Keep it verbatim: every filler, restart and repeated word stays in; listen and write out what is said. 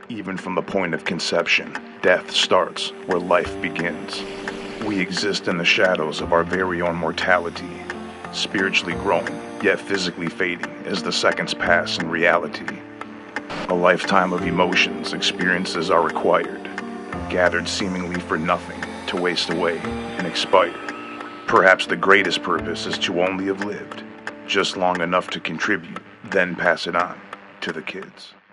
Even from the point of conception, death starts where life begins. We exist in the shadows of our very own mortality, spiritually growing, yet physically fading as the seconds pass in reality. A lifetime of emotions, experiences are required, gathered seemingly for nothing, to waste away and expire. Perhaps the greatest purpose is to only have lived just long enough to contribute, then pass it on to the kids.